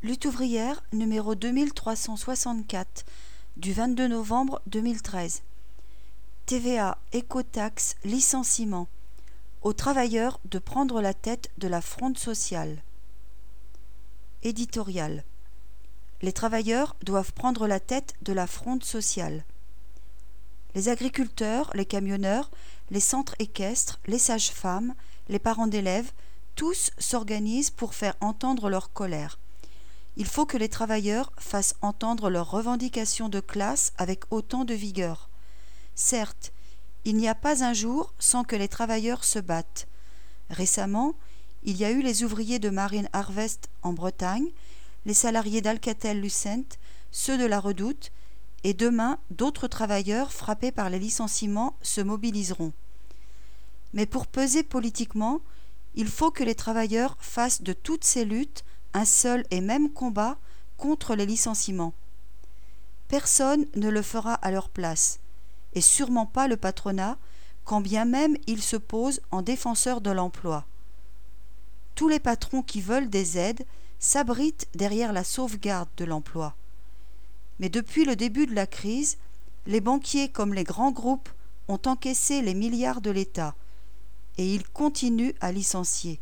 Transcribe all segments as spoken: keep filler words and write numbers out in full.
Lutte ouvrière numéro deux mille trois cent soixante-quatre du vingt-deux novembre deux mille treize. T V A, écotaxe, licenciement. Aux travailleurs de prendre la tête de la fronde sociale. Éditorial. Les travailleurs doivent prendre la tête de la fronde sociale. Les agriculteurs, les camionneurs, les centres équestres, les sages-femmes, les parents d'élèves, tous s'organisent pour faire entendre leur colère. Il faut que les travailleurs fassent entendre leurs revendications de classe avec autant de vigueur. Certes, il n'y a pas un jour sans que les travailleurs se battent. Récemment, il y a eu les ouvriers de Marine Harvest en Bretagne, les salariés d'Alcatel-Lucent, ceux de la Redoute, et demain, d'autres travailleurs frappés par les licenciements se mobiliseront. Mais pour peser politiquement, il faut que les travailleurs fassent de toutes ces luttes un seul et même combat contre les licenciements. Personne ne le fera à leur place, et sûrement pas le patronat, quand bien même il se pose en défenseur de l'emploi. Tous les patrons qui veulent des aides s'abritent derrière la sauvegarde de l'emploi. Mais depuis le début de la crise, les banquiers comme les grands groupes ont encaissé les milliards de l'État, et ils continuent à licencier.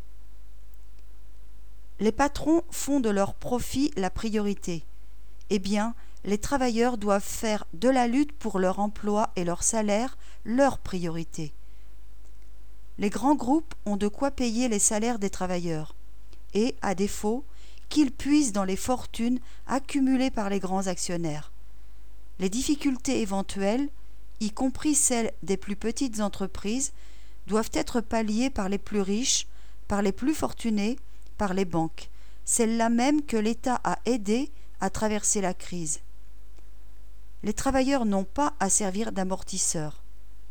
Les patrons font de leur profit la priorité. Eh bien, les travailleurs doivent faire de la lutte pour leur emploi et leur salaire leur priorité. Les grands groupes ont de quoi payer les salaires des travailleurs, et, à défaut, qu'ils puisent dans les fortunes accumulées par les grands actionnaires. Les difficultés éventuelles, y compris celles des plus petites entreprises, doivent être palliées par les plus riches, par les plus fortunés, par les banques, celles-là même que l'État a aidées à traverser la crise. Les travailleurs n'ont pas à servir d'amortisseurs.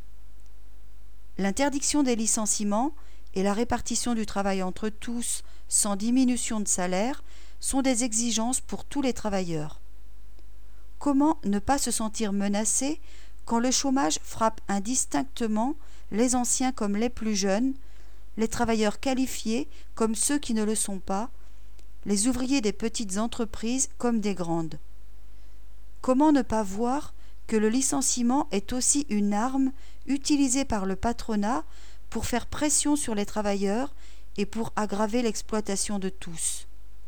L'interdiction des licenciements et la répartition du travail entre tous sans diminution de salaire sont des exigences pour tous les travailleurs. Comment ne pas se sentir menacé quand le chômage frappe indistinctement les anciens comme les plus jeunes, les travailleurs qualifiés comme ceux qui ne le sont pas, les ouvriers des petites entreprises comme des grandes. Comment ne pas voir que le licenciement est aussi une arme utilisée par le patronat pour faire pression sur les travailleurs et pour aggraver l'exploitation de tous.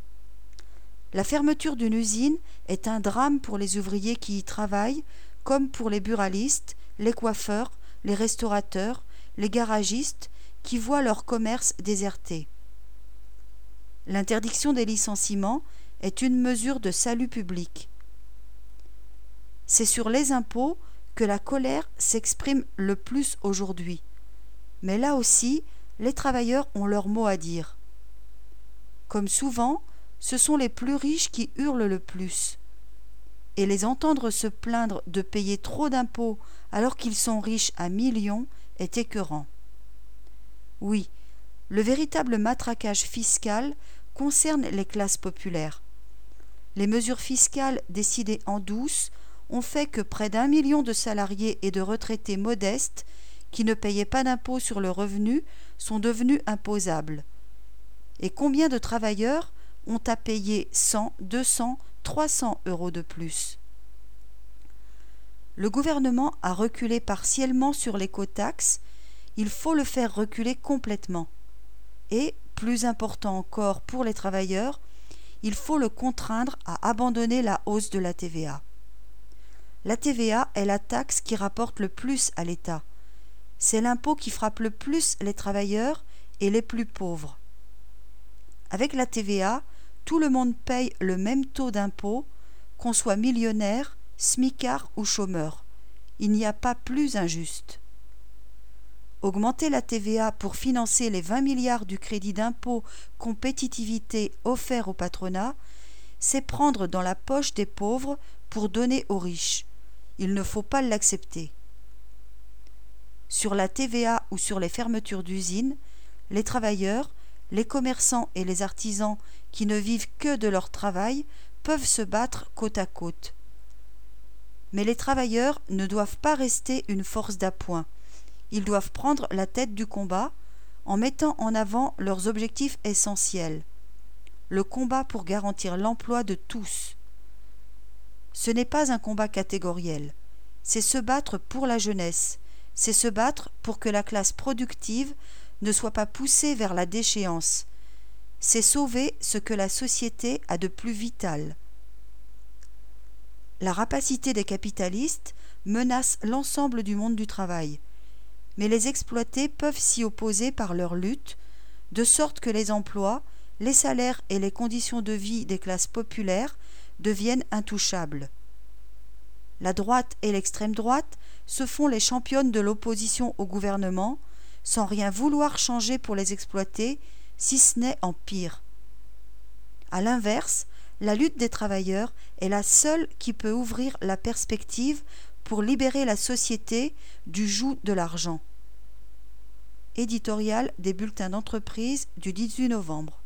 La fermeture d'une usine est un drame pour les ouvriers qui y travaillent, comme pour les buralistes, les coiffeurs, les restaurateurs, les garagistes, qui voient leur commerce déserté. L'interdiction des licenciements est une mesure de salut public. C'est sur les impôts que la colère s'exprime le plus aujourd'hui. Mais là aussi, les travailleurs ont leur mot à dire. Comme souvent, ce sont les plus riches qui hurlent le plus. Et les entendre se plaindre de payer trop d'impôts alors qu'ils sont riches à millions est écœurant. Oui, le véritable matraquage fiscal concerne les classes populaires. Les mesures fiscales décidées en douce ont fait que près d'un million de salariés et de retraités modestes qui ne payaient pas d'impôt sur le revenu sont devenus imposables. Et combien de travailleurs ont à payer cent, deux cents, trois cents euros de plus? Le gouvernement a reculé partiellement sur l'écotaxe. Il faut le faire reculer complètement. Et, plus important encore pour les travailleurs, il faut le contraindre à abandonner la hausse de la T V A. La T V A est la taxe qui rapporte le plus à l'État. C'est l'impôt qui frappe le plus les travailleurs et les plus pauvres. Avec la T V A, tout le monde paye le même taux d'impôt, qu'on soit millionnaire, smicard ou chômeur. Il n'y a pas plus injuste. Augmenter la T V A pour financer les vingt milliards du crédit d'impôt compétitivité offert au patronat, c'est prendre dans la poche des pauvres pour donner aux riches. Il ne faut pas l'accepter. Sur la T V A ou sur les fermetures d'usines, les travailleurs, les commerçants et les artisans qui ne vivent que de leur travail peuvent se battre côte à côte. Mais les travailleurs ne doivent pas rester une force d'appoint. Ils doivent prendre la tête du combat en mettant en avant leurs objectifs essentiels. le combat pour garantir l'emploi de tous. Ce n'est pas un combat catégoriel, c'est se battre pour la jeunesse, c'est se battre pour que la classe productive ne soit pas poussée vers la déchéance, c'est sauver ce que la société a de plus vital. La rapacité des capitalistes menace l'ensemble du monde du travail, mais les exploités peuvent s'y opposer par leur lutte, de sorte que les emplois, les salaires et les conditions de vie des classes populaires deviennent intouchables. La droite et l'extrême droite se font les championnes de l'opposition au gouvernement, sans rien vouloir changer pour les exploités, si ce n'est en pire. À l'inverse, la lutte des travailleurs est la seule qui peut ouvrir la perspective pour libérer la société du joug de l'argent. Éditorial des bulletins d'entreprise du dix-huit novembre.